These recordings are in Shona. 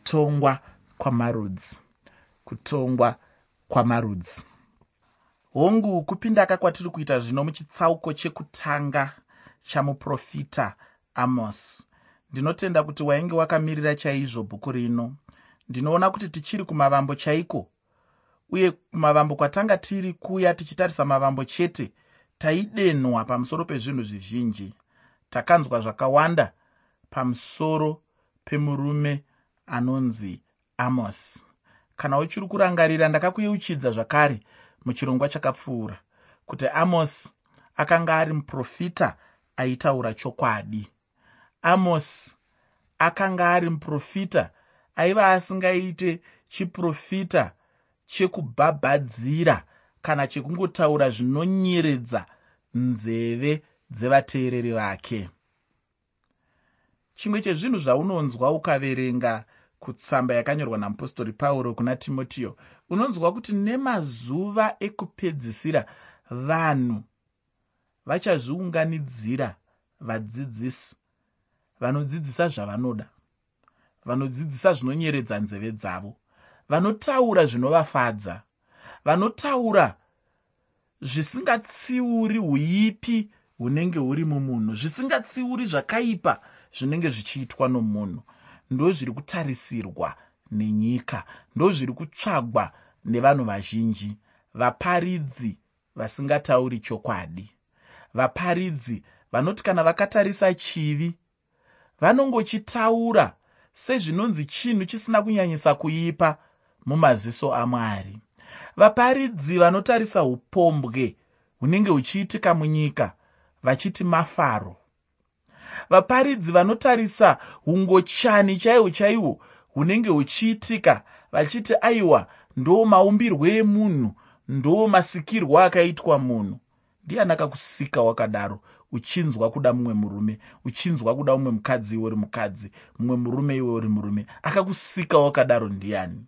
kutongwa kwamarudzi. Kutongwa kwamarudzi. Hongu kupinda kwatiri kuita zvino muchitsauko chekutanga chamuprofita Amos. Ndinotenda kuti wainge wakamirira chaizvo bhuku rino. Ndinoona kuti tichiri kumavambo chaiko, uye kumavambo kwatanga tiri kuya tichitarisa mavambo chete, taidenwa pamusoro pezvinhu zvizhinji. Takanzwa zvakawanda pamusoro pemurume anonzi Amos. Kana uchiri kurangarira, ndakakuyeuchidza zvakare muchirongwa chakapfuura kuti Amos akanga ari muprofita aitaura chokwadi. Amos akanga ari muprofita aiva asingaite chiprofita chekubhabhadzira kana chekungotaura zvinonyeredza nzeve dzevateereri vake. Chimwe chezvinhu zvaunonzwa ukaverenga kutsamba yakanyorwa namupostori Pauro kuna Timoteo, unonzwa kuti nemazuva ekupedzisira vanhu vachazviunganidzira vadzidzisi vanodzidzisa zvavanoda, vanodzidzisa zvinonyeredza nzeve dzavo, vanotaura zvinovafadza, vanotaura zvisingatsiuri uipi hunenge huri mumunhu, zvisingatsiuri zvakaipa zvinenge zvichiitwa nomunhu. Ndo zviri kutarisirwa nenyika, ndo zviri kutsvagwa nevanhu vazhinji. Vaparidzi vasingatauri chokwadi, vaparidzi vanoti kana vakatarisa chivi vanongochitaura sezvinonzi chinhu chisina kunyanyisa kuipa mumaziso aMwari. Vaparidzi vanotarisa upombwe hunenge huchiitika munyika vachiti mafaro. Vaparidzi vanotarisa hungochani chaihwo chaihwo hunenge huchiitika vachiti aiwa, ndo maumbirwo emunhu, ndo masikirwo akaitwa munhu. Ndiani akakusika wakadaro, uchinzwa kuda mumwe murume, uchinzwa kuda mumwe mukadzi iwe uri mukadzi, mumwe murume iwe uri murume? Akakusika wakadaro ndiani?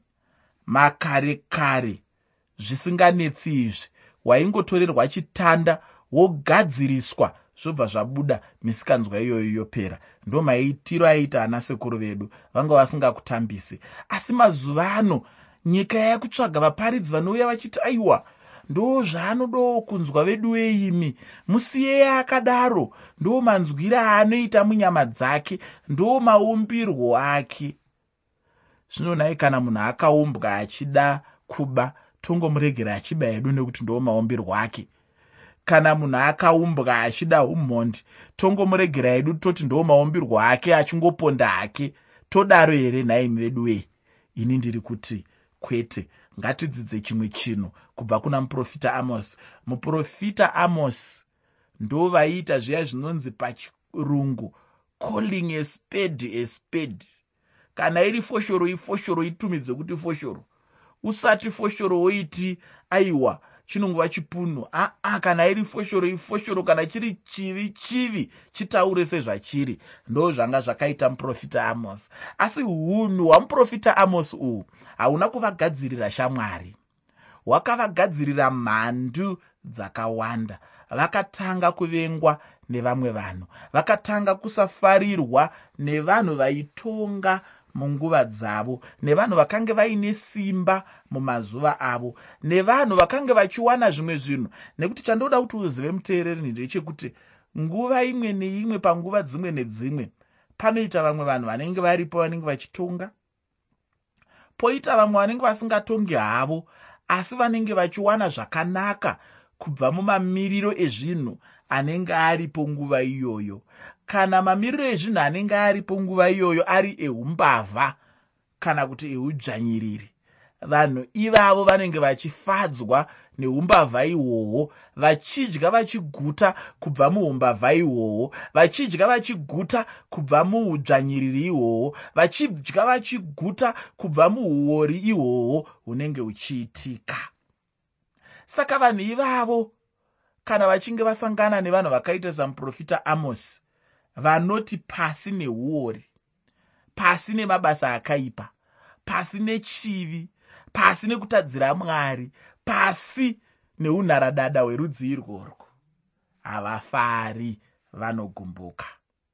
Makare kare zvisinganetsi izvi, waingotorerwa chitanda wogadziriswa zvobva zvabuda, misikanzwa iyoyo yopera. Ndo maitiro aita ana sekuru vedu, vanga vasingakutambisi. Asi mazuva ano nyika yakutsvaga vaparidzi vanouya vachiti aiwa, ndo zvaanodo kunzwa vedu veimi, musiye akadaro, ndo manzwire aanoita munyama dzake, ndo maumbirwo ake. Zvinonai kana munhu akaumbwa achida kuba, tongomuregera achiba hedu nekuti ndo maumbirwo ake. Kana munhu akaumbwa achida umhondi, tongomuregera hedu toti ndo maumbirwo ake, achingoponda hake. Todaro here nhai vedu wei? Ini ndiri kuti kwete. Ngatidzidze chimwe chinhu kubva kuna muprofita Amos. Muprofita Amos ndo vaiita zviya zvinonzi pachirungu calling a spade a spade. Kana iri foshoro ifoshoro, itumidze kuti foshoro. Usati foshoro woiti aiwa chinongova chipunu. Kana iri foshoro ifoshoro, kana chiri chivi chivi, chitaure sezvachiri. Ndo zvanga zvakaita muprofita Amos. Asi hunhu hwamuprofita Amos uhu hauna kuvagadzirira shamwari, hwakavagadzirira mhandu dzakawanda. Vakatanga kuvengwa nevamwe vanhu, vakatanga kusafarirwa nevanhu vaitonga munguva dzavo, nevanhu vakange vaine simba mumazuva avo, nevanhu vakange vachiwana zvimwe zvinhu. Nekuti chandoda kuti uzive muteereri ndechekuti nguva imwe neimwe, panguva dzimwe nedzimwe, panoita vamwe vanhu vanenge varipo vanenge vachitonga, poita vamwe vanenge vasingatongi havo, asi vanenge vachiwana zvakanaka kubva mumamiriro ezvinhu anenge aripo nguva iyoyo. Kana mamiriro ezvinhu anenge aripo nguva iyoyo ari eumbavha kana kuti eudzvanyiriri, vanhu ivavo vanenge vachifadzwa neumbavha ihwohwo, vachidya vachiguta kubva muumbavha ihwohwo, vachidya vachiguta kubva muudzvanyiriri ihwohwo, vachidya vachiguta kubva muuori ihwohwo hunenge huchiitika. Saka vanhu ivavo kana vachinge vasangana nevanhu vakaita samuprofita Amos, vanoti pasi neuori, pasi nemabasa akaipa, pasi nechivi, pasi nekutadzira Mwari, pasi neunharadada hwerudzi irworwo, havafari, vanogumbuka.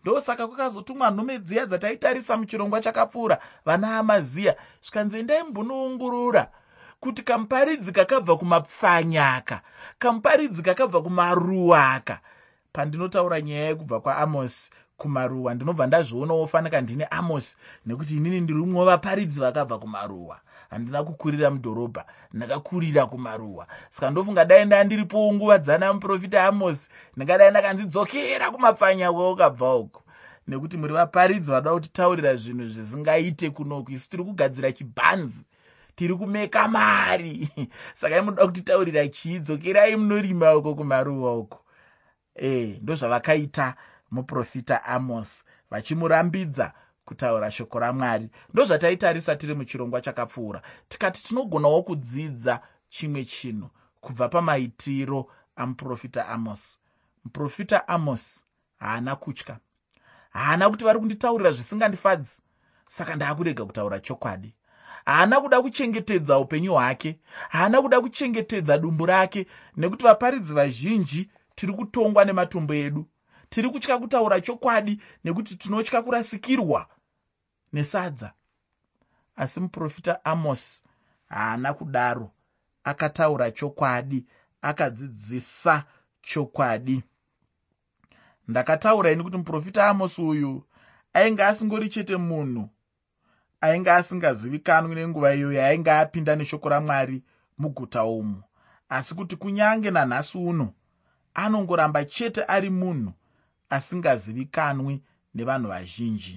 ndosaka kwakazotumwa nhume dziya dzataitarisa muchirongwa chakapfuura, vana Amazia, zvikanzi endai mumbonoongorora kuti kamuparidzi kakabva kumapfanya aka, kamuparidzi kakabva kumaruwa aka. Pandinotaura nyaya yekubva kwaAmosi kumaruwa, ndinobva ndazvionawo fanika ndini Amosi, nekuti inini ndiri umwe vaparidzi vakabva kumaruwa. Handina kukurira mudhorobha, ndakakurira kumaruwa. Saka ndofunga dai ndandiripo nguva dzana muprofita Amosi, ndingadai ndakanzidzokera kumapfanya kwakabva uko, nekuti muri vaparidzi vada kutitaurira zvinhu zvisingaite kunoku. Isu tiri kugadzira chibhanzi, tiri kumeka mari. Saka imoda kutitaurira chidzokerai munorima uko kumaruwa uko. Ndozvavakaita muprofita Amos, vachimurambidza kutaura shoko raMwari. Ndozvataitarisa tiri muchirongwa chakapfuura. Tikati tinogonawo kudzidza chimwe chinhu kubva pamaitiro amuprofita Amos. Muprofita Amos haana kutya, haana kuti vari kunditaurira zvisingandifadzi, saka ndaakurega kutaura chokwadi. Haana kuda kuchengetedza upenyu hwake, haana kuda kuchengetedza dumbu rake, nekuti vaparidzi vazhinji tiri kutongwa nematumbu edu. Tiri kutya kutaura chokwadi nekuti tinotya kurasikirwa nesadza. Asi muprofita Amos haana kudaro, akataura chokwadi, akadzidzisa chokwadi. Ndakataura ini kuti muprofita Amos uyu ainge asingori chete munhu, ainge asingazivikanwi nenguva iyo yainge apinda neshoko raMwari muguta umu, asi kuti kunyange nanhasi uno anongoramba chete ari munhu asingazivikanwi nevanhu vazhinji.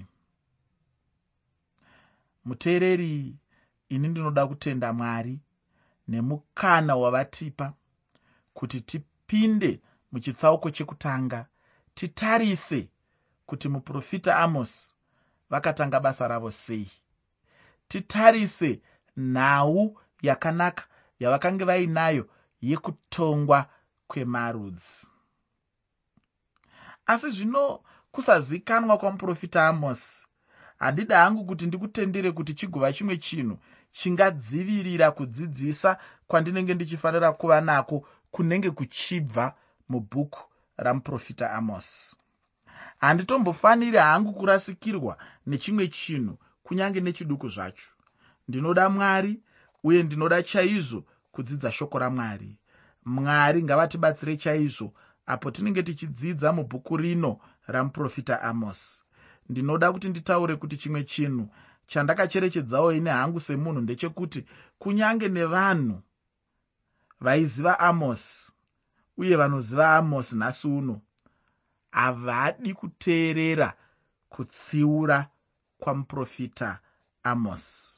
Muteereri, ini ndinoda kutenda Mwari nemukana wavatipa kuti tipinde muchitsauko chekutanga, titarise kuti muprofita Amos vakatanga basa ravo sei. Titarise nhau yakanaka yavakanga vainayo yekutongwa kwemarudzi. Asi zvino kusazikanwa kwamuprofita Amos, handida hangu kuti ndikutendere kuti chigova chimwe chinhu chingadzivirira kudzidzisa kwandinenge ndichifanira kuva nako kunenge kuchibva mubhuku ramuprofita Amos. Handitombofaniri hangu kurasikirwa nechimwe chinhu, kunyange nechiduku zvacho. Ndinoda Mwari uye ndinoda chaizvo kudzidza shoko raMwari. Mwari ngavatibatsire chaizvo apo tinenge tichidzidza mubhuku rino ramuprofita Amos. Ndinoda kuti nditaure kuti chimwe chinhu chandakacherechedzawo ine hangu semunhu ndechekuti kunyange nevanhu vaiziva Amos uye vanoziva Amos nhasi uno, havadi kuteerera kutsiura kwamuprofita Amos.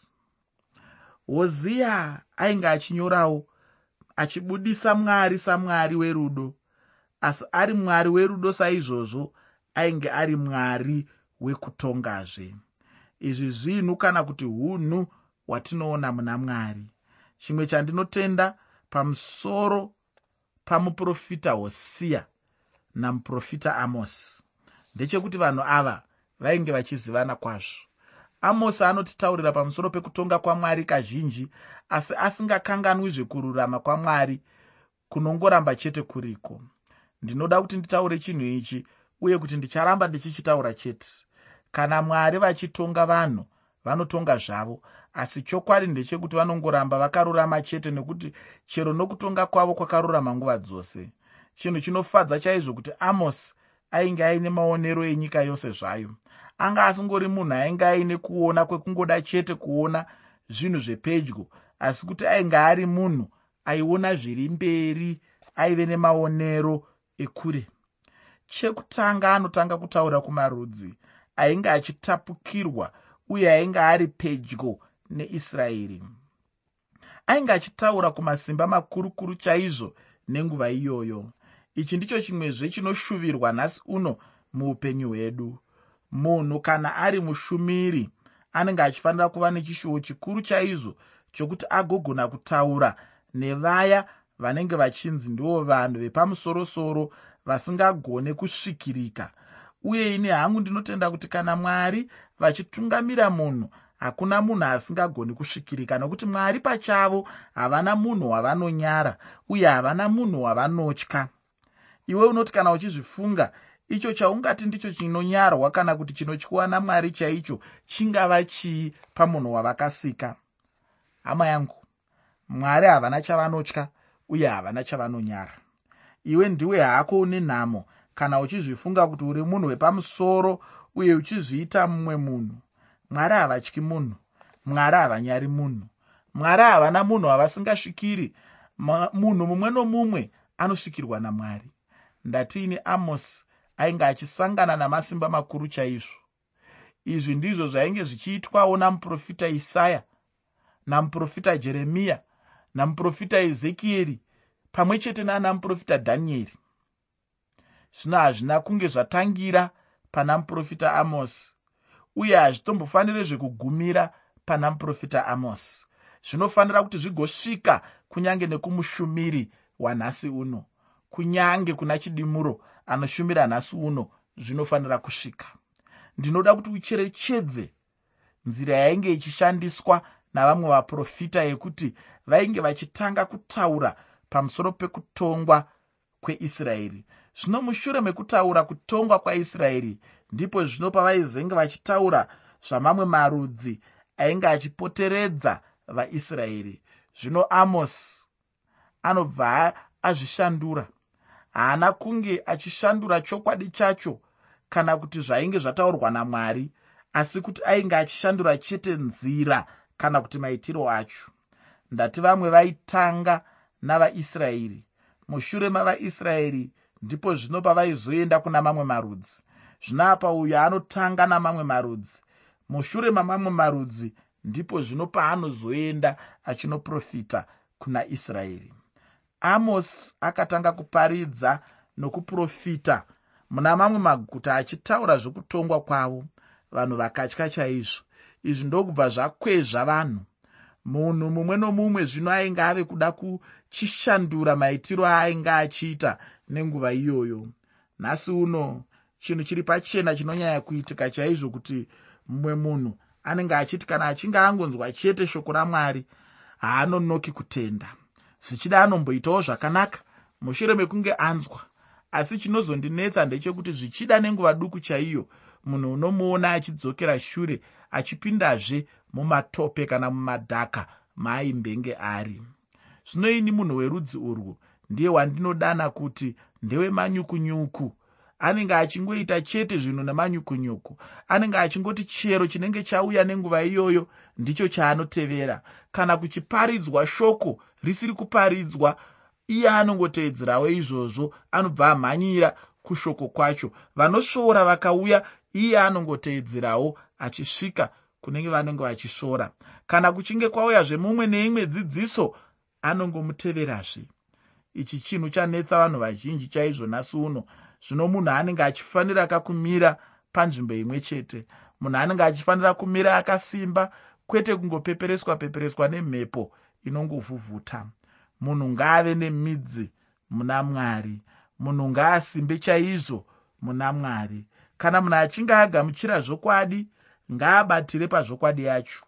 Hosea ainge achinyorawo achibudisa Mwari saMwari werudo, asi ari Mwari werudo saizvozvo ainge ari Mwari wekutongazve. Izvi zvinhu kana kuti hunhu watinoona muna Mwari. Chimwe chandinotenda pamusoro pamuprofita Hosea namuprofita Amos ndechekuti vanhu ava vainge vachizivana kwazvo. Amos anotitaurira pamusoro pekutonga kwaMwari kazhinji, asi asingakanganwi zvekururama kwaMwari kunongoramba chete kuriko. Ndinoda kuti nditaure chinhu ichi uye kuti ndicharamba ndichichitaura chete. Kana Mwari vachitonga vanhu, vanotonga zvavo, asi chokwadi ndechekuti vanongoramba vakarurama chete, nekuti chero nokutonga kwavo kwakarurama nguva dzose. Chinhu chinofadza chaizvo kuti Amos ainge aine maonero enyika yose zvayo. Anga asingori munhu ainge aine kuona kwekungoda chete kuona zvinhu zvepedyo, asi kuti ainge ari munhu aiona zviri mberi, aive nemaonero ekure. Chekutanga anotanga kutaura kumarudzi ainge achitapukirwa uye ainge ari pedyo neIsraeri. Ainge achitaura kumasimba makurukuru chaizvo nenguva iyoyo. Ichi ndicho chimwezve chinoshuvirwa nhasi uno muupenyu hwedu. Munhu kana ari mushumiri anenge achifanira kuva nechishuvo chikuru chaizvo chokuti agogona kutaura nevaya vanenge vachinzi ndivo vanhu vepamusoro-soro vasingagone kusvikirika. Uye ini hangu ndinotenda kuti kana Mwari vachitungamira munhu, hakuna munhu asingagoni kusvikirika, nokuti Mwari pachavo havana munhu wavanonyara uye havana munhu wavanotya. Iwe unoti kana uchizvifunga, icho chaungati ndicho chinonyarwa kana kuti chinotyiwa naMwari chaicho chingava chii pamunhu wavakasika? Hama yangu, Mwari havana chavanotya uye havana chavanonyara. Iwe ndiwe hako une nhamo kana uchizvifunga kuti uri munhu wepamusoro uye uchizviita mumwe munhu. Mwari havatyi munhu, Mwari havanyari munhu. Mwari havana munhu wavasingasvikiri. Munhu mumwe nomumwe anosvikirwa naMwari. Ndatiini Amosi ainge achisangana namasimba makuru chaizvo. Izvi ndizvo zvainge zvichiitwawo namuprofita Isaya, namuprofita Jeremiya, namuprofita Ezekieri, pamwe chete namuprofita Dhanieri. Zvino hazvina kunge zvatangira pana muprofita Amosi, uye hazvitombofaniri zvekugumira pana muprofita Amosi. Zvinofanira kuti zvigosvika kunyange nekumushumiri wanhasi uno, kunyange kuna chidimuro anoshumira nhasi uno, zvinofanira kusvika. Ndinoda kuti ucherechedze nzira yainge ichishandiswa navamwe vaprofita yekuti vainge vachitanga kutaura pamusoro pekutongwa kweIsraeri. Zvino mushure mekutaura kutongwa kwaIsraeri, ndipo zvino pavaizenge vachitaura zvamamwe marudzi ainge achipoteredza vaIsraeri. Zvino Amosi anobva azvishandura. Haana kunge achishandura chokwadi chacho kana kuti zvainge zvataurwa naMwari, asi kuti ainge achishandura chete nzira kana kuti maitiro acho. Ndati vamwe vaitanga navaIsraeri. Mushure mavaIsraeri ndipo zvino pavaizoenda kuna mamwe marudzi. Zvino apa uyo anotanga namamwe marudzi. Mushure mamamwe marudzi ndipo zvino paanozoenda achinoprofita kuna Israeri. Amos akatanga kuparidza nokuprofita muna mamwe maguta achitaura zvokutongwa kwavo. Vanhu vakatya chaizvo. Izvi ndokubva zvakwezva vanhu. Munhu mumwe nomumwe zvino ainge ave kuda kuchishandura maitiro ainge achiita nenguva iyoyo. Nhasi uno chinhu chiri pachena chinonyanya kuitika chaizvo kuti mumwe munhu anenge achiti kana achinge angonzwa chete shoko raMwari haanonoki kutenda. Zvichida anomboitawo zvakanaka mushure mekunge anzwa. Asi chinozondinetsa ndechekuti zvichida nenguva duku chaiyo, munhu unomuona achidzokera shure, achipindazve mumatope kana mumadhaka maaimbenge ari. Zvino ini munhu werudzi urwu ndiye wandinodana kuti ndewe manyukunyuku. Anenge achingoita chete zvinhu nemanyukunyuku. Anenge achingoti chero chinenge chauya nenguva iyoyo ndicho chaanotevera. Kana kuchiparidzwa shoko risiri kuparidzwa, iye anongoteedzerawo izvozvo, anobva amhanyira kushoko kwacho. Vanosvora vakauya, iye anongoteedzerawo achisvika kunenge vanenge vachisvora. Kana kuchinge kwauya zvemumwe neimwe dzidziso, anongomuteverazve. Ichi chinhu chanetsa vanhu vazhinji chaizvo nhasi uno. Zvino munhu anenge achifanira kumira panzvimbo imwe chete. Munhu anenge achifanira kumira akasimba, kwete kungopepereswa nemhepo inongovhuvhuta. Munhu ngaave nemidzi muna Mwari. Munhu ngaasimbe chaizvo muna Mwari. Kana munhu achinge agamuchira zvokwadi, ngaabatire pazvokwadi yacho.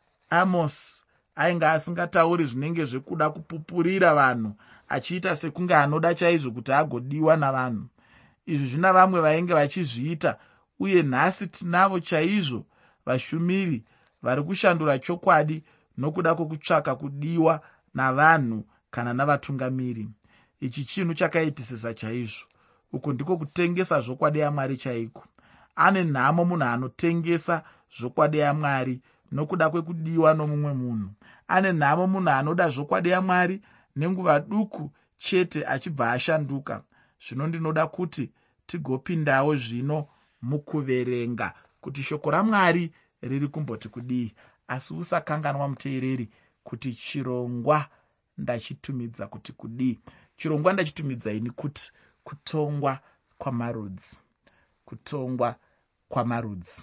Amos ainge asingatauri zvinenge zvekuda kupupurira vanhu, achiita sekunge anoda chaizvo kuti agodiwa navanhu. Izvi zvina vamwe vainge vachizviita, uye nhasi tinavo chaizvo vashumiri vari kushandura chokwadi nokuda kwokutsvaka kudiwa navanhu kana navatungamiri. Ichi chinhu chakaipisisa chaizvo. Uku ndiko kutengesa zvokwadi yaMwari chaiko. Ane nhamo munhu anotengesa zvokwadi yaMwari nokuda kwekudiwa nomumwe munhu. Ane nhamo munhu anoda zvokwadi yaMwari nenguva duku chete achibva ashanduka. Zvino ndinoda kuti tigopindawo zvino mukuverenga kuti shoko raMwari riri kumboti kudii. Asi usakanganwa muteereri kuti chirongwa ndachitumidza kuti kudii. Chirongwa ndachitumidza ini kuti kutongwa kwamarudzi. Kutongwa kwamarudzi.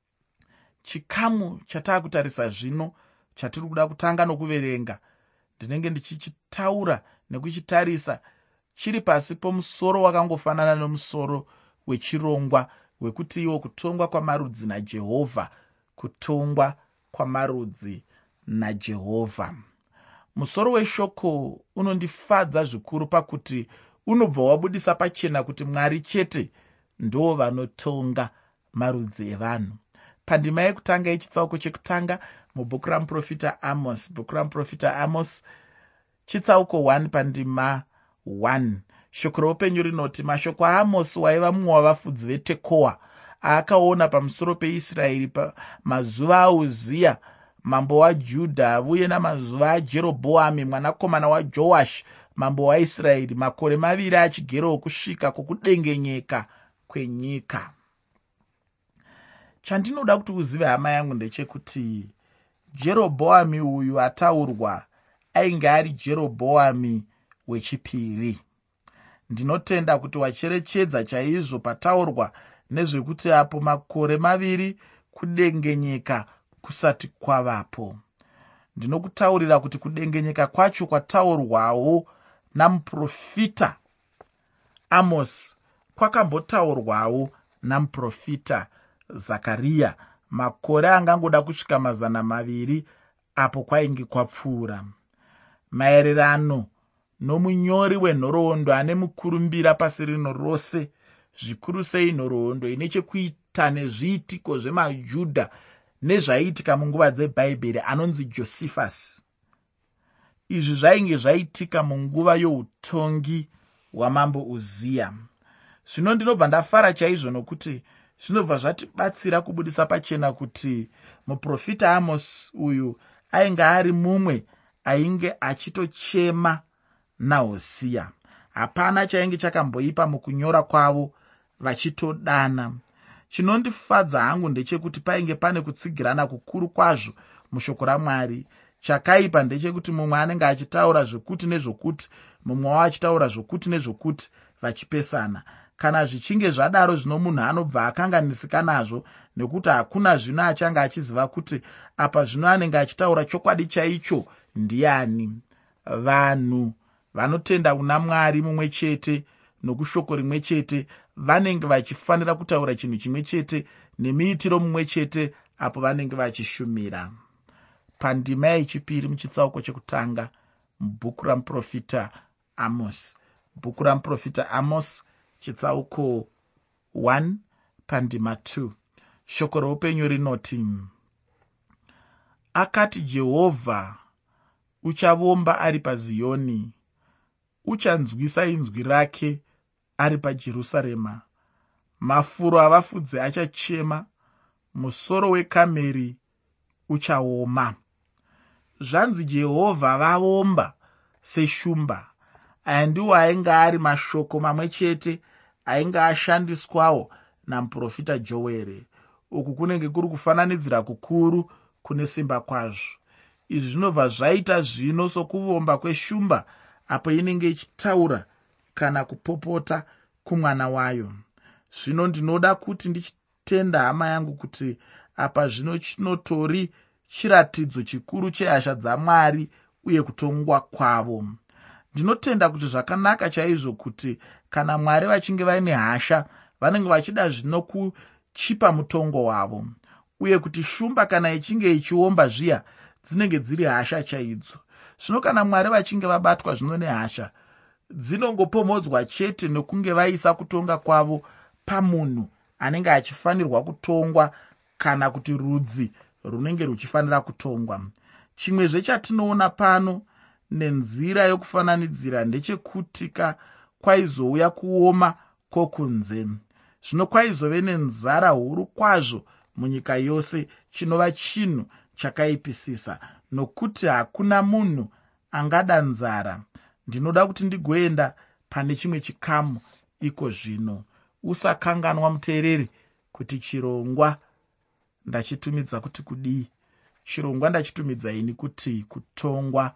Chikamu chataakutarisa zvino chatiri kuda kutanga nokuverenga, ndinenge ndichichitaura nekuchitarisa chiri pasi pomusoro wakangofanana nomusoro wechirongwa wekuti iwo kutongwa kwamarudzi naJehovha. Kutongwa kwamarudzi naJehovha. Musoro weshoko unondifadza zvikuru pakuti unobva wabudisa pachena kuti Mwari chete ndo vanotonga marudzi evanhu. Pandima yekutanga yechitsauko chekutanga mubhuku ramuprofita Amos, bhuku ramuprofita Amos chitsauko 1 pandima 1, shoko roupenyu rinoti, mashoko aAmos waiva mumwe wavafudzi veTekoa aakaona pamusoro peIsraeri mazuva aUzia mambo waJudha uye namazuva aJerobhoami mwanakomana waJoashi mambo waIsraeri, makore 2 achigerewo kusvika kwokudengenyeka kwenyika. Chandinoda kuti uzive hama yangu ndechekuti Jerobhoami uyu ataurwa ainge ari Jerobhoami wechipiri. Ndinotenda kuti wacherechedza chaizvo pataurwa nezvekuti apo makore 2 kudengenyeka kusati kwavapo. Ndinokutaurira kuti kudengenyeka kwacho kwataurwawo namuprofita Amos kwakambotaurwawo namuprofita Zakaria makore angangoda kusvika 200 apo kwainge kwapfuura. Maererano nomunyori wenhoroondo ane mukurumbira pasi rino rose, zvikuru sei nhoroondo ine chekuita nezviitiko zvemaJudha nezvaiitika munguva dzeBhaibheri, anonzi Josephus. Izvi zvainge zvaitika munguva youtongi hwamambo Uzia. Zvino ndinobva ndafara chaizvo nokuti zvinobva zvatibatsira kubudisa pachena kuti muprofita Amos uyu ainge ari mumwe ainge achitochema naHosia. Hapana chainge chakamboipa mukunyora kwavo vachitodana. Chinondifadza hangu ndechekuti painge pane kutsigirana kukuru kwazvo mushoko raMwari. Chakaipa ndechekuti mumwe anenge achitaura zvokuti nezvokuti, mumwe wavo achitaura zvokuti nezvokuti vachipesana. Kana zvichinge zvadaro, zvino munhu anobva akanganisika nazvo, nekuti hakuna zvino achanga achiziva kuti apa zvino anenge achitaura chokwadi chaicho ndiani. Vanhu vanotenda kuna Mwari mumwe chete nokushoko rimwe chete vanenge vachifanira kutaura chinhu chimwe chete nemiitiro mumwe chete apo vanenge vachishumira. Pandima yechipiri muchitsauko chekutanga mubhuku ramuprofita Amos, bhuku ramuprofita Amos chitsauko 1 pandima 2, shoko roupenyu rinoti, akati Jehovha uchavomba ari paZioni, uchanzwisa inzwi rake ari paJerusarema. Mafuro avafudzi achachema, musoro wekameri uchaoma. Zvanzi Jehovha vavomba seshumba. Aya ndiwo ainge ari mashoko mamwe chete ainge ashandiswawo namuprofita Joere. Uku kunenge kuri kufananidzira kukuru kune simba kwazvo. Izvi zvinobva zvaita zvino sokuvomba kweshumba apo inenge ichitaura kana kupopota kumwana wayo. Zvino ndinoda kuti ndichitenda hama yangu kuti apa zvino chinotori chiratidzo chikuru chehasha dzaMwari uye kutongwa kwavo. Ndinotenda kuti zvakanaka chaizvo kuti kana Mwari vachinge vaine hasha vanenge vachida zvino kuchipa mutongo wavo, uye kuti shumba kana ichinge ichiomba zviya dzinenge dziri hasha chaidzo. Zvino kana Mwari vachinge vabatwa zvino nehasha, dzinongopomodzwa chete nokunge vaisa kutonga kwavo pamunhu anenge achifanirwa kutongwa kana kuti rudzi runenge ruchifanira kutongwa. Chimwezve chatinoona pano nenzira yokufananidzira ndechekutika kwaizouya kuoma kwokunze. Zvino kwaizove nenzara huru kwazvo munyika yose, chinova chinhu chakaipisisa, nokuti hakuna munhu angada nzara. Ndinoda kuti ndigoenda pane chimwe chikamu iko zvino. Usakanganwa muteereri kuti chirongwa ndachitumidza kuti kudii. Chirongwa ndachitumidza ini kuti kutongwa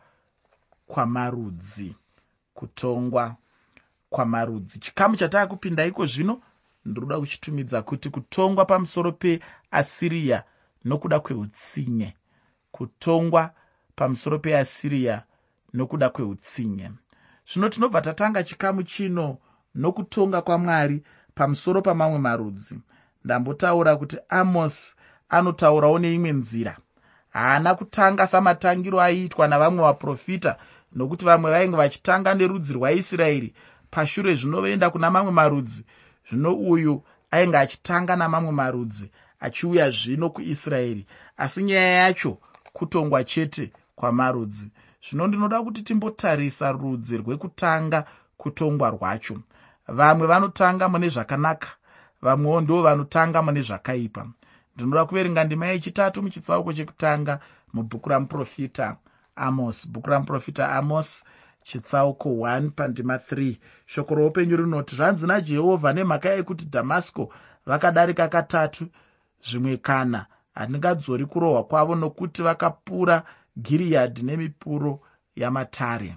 kwamarudzi. Kutongwa kwamarudzi. Chikamu chatakupinda iko zvino ndinoda kuchitumidza kuti kutongwa pamusoro peAsiria nokuda kweutsinye. Kutongwa pamusoro peAsiria nokuda kweutsinye. Zvino tinobva tatanga chikamu chino nokutonga kwaMwari pamusoro pamamwe marudzi. Ndambotaura kuti Amos anotaurawo neimwe nzira. Haana kutanga samatangiro aiitwa navamwe vaprofita, nokuti vamwe vainge vachitanga nerudzi rwaIsraeri, pashure zvino voenda kuna mamwe marudzi. Zvino uyu ainge achitanga namamwe marudzi achiuya zvino kuIsraeri, asi nyaya yacho kutongwa chete kwamarudzi. Zvino ndinoda kuti timbotarisa rudzi rwekutanga kutongwa rwacho. Vamwe vanotanga mune zvakanaka, vamwewo ndo vanotanga mune zvakaipa. Ndinoda kuverenga ndima yechitatu muchitsauko chekutanga mubhuku ramuprofita Amos. Bhuku ramuprofita Amos chitsauko 1 pandima 3. Shoko roupenyu rinoti, zvanzi naJehovha, nemhaka yekuti Dhamasiko vakadarika katatu, zvimwe kana handingadzori kurohwa kwavo, nokuti vakapura Gireadhi nemipuro yamatare.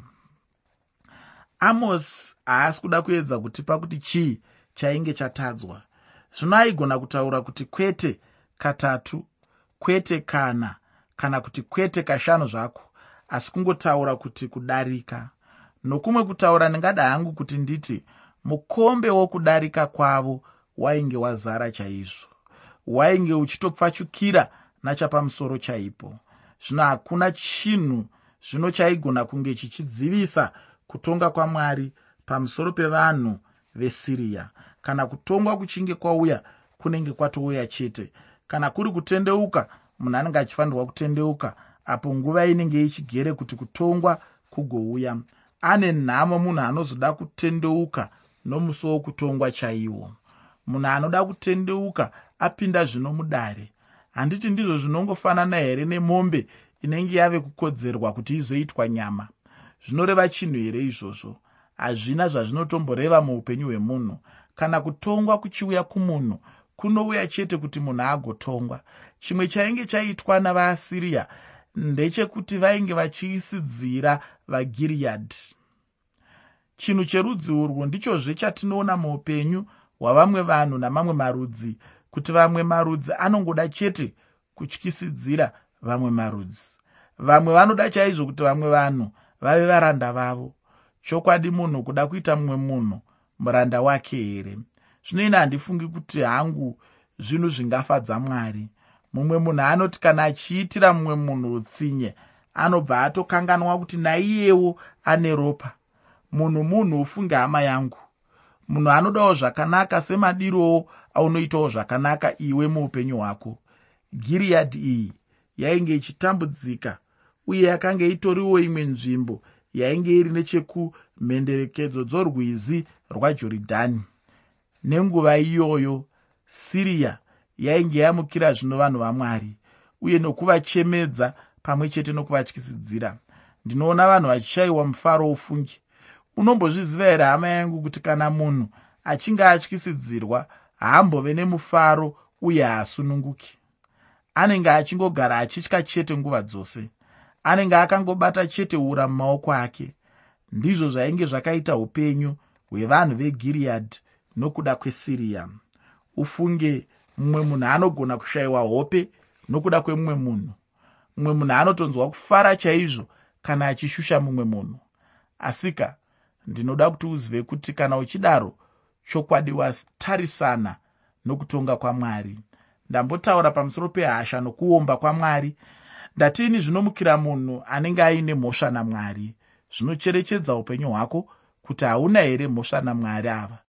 Amos haasi kuda kuedza kutipa kuti chii chainge chatadzwa. Zvino aigona kutaura kuti kwete katatu, kwete kana kuti kwete kashanu zvako, asi kungotaura kuti kudarika. Nokumwe kutaura ndingada hangu kuti nditi mukombe wokudarika kwavo wainge wazara chaizvo, wainge uchitopfachukira nachapamusoro chaipo. Zvino hakuna chinhu zvino chaigona kunge chichidzivisa kutonga kwaMwari pamusoro pevanhu veSiria. Kana kutongwa kuchinge kwauya, kunenge kwatouya chete. Kana kuri kutendeuka, munhu anenge achifanirwa kutendeuka apo nguva inenge ichigere kuti kutongwa kugouya. Ane nhamo munhu anozoda kutendeuka nomusi wokutongwa chaiwo. Munhu anoda kutendeuka apinda zvino mudare. Handiti ndizvo zvinongofanana here nemombe inenge yave kukodzerwa kuti izoitwa nyama? Zvinoreva chinhu here izvozvo? Hazvina zvazvinotomboreva muupenyu hwemunhu. Kana kutongwa kuchiuya kumunhu, kunouya chete kuti munhu agotongwa. Chimwe chainge chaitwa navaAsiria ndechekuti vainge vachiisidzira vaGireadhi. Chinhu cherudzi urwu ndichozve chatinoona muupenyu hwavamwe vanhu namamwe marudzi, kuti vamwe marudzi anongoda chete kutyisidzira vamwe marudzi. Vamwe vanoda chaizvo kuti vamwe vanhu vave varanda vavo. Chokwadi munhu kuda kuita mumwe munhu muranda wake here? Zvino ina handifungi kuti hangu zvinhu zvingafadza Mwari. Mumwe munhu anoti kana achiitira mumwe munhu utsinye, anobva atokanganwa kuti naiyewo ane ropa. Munhu ufunge hama yangu. Munhu anodawo zvakanaka semadirowo aunoitawo zvakanaka iwe muupenyu hwako. Gireadhi iyi yainge ichitambudzika, uye yakanga itoriwo imwe nzvimbo yainge iri nechekumhenderekedzo dzorwizi rwaJorodhani. Nenguva iyoyo Siria yainge yamukira zvino vanhu vaMwari, uye nokuvachemedza pamwe chete nokuvatyisidzira. Ndinoona vanhu vachishayiwa mufaro ufungi. Unombozviziva here hama yangu kuti kana munhu achinge atyisidzirwa haambove nemufaro uye haasununguki? Anenge achingogara achitya chete nguva dzose. Anenge akangobata chete ura mumaoko ake. Ndizvo zvainge zvakaita upenyu hwevanhu veGireadhi nokuda kweSiria. Ufunge, mumwe munhu anogona kushayiwa hope nokuda kwemumwe munhu. Mumwe munhu anotonzwa kufara chaizvo kana achishusha mumwe munhu. Asika, ndinoda kuti uzive kuti kana uchidaro, chokwadi watarisana nokutonga kwaMwari. Ndambotaura pamusoro pehasha nokuomba kwaMwari. Ndatini zvinomukira munhu anenge aine mhosva naMwari? Zvinocherechedza upenyu hwako kuti hauna here mhosva naMwari ava?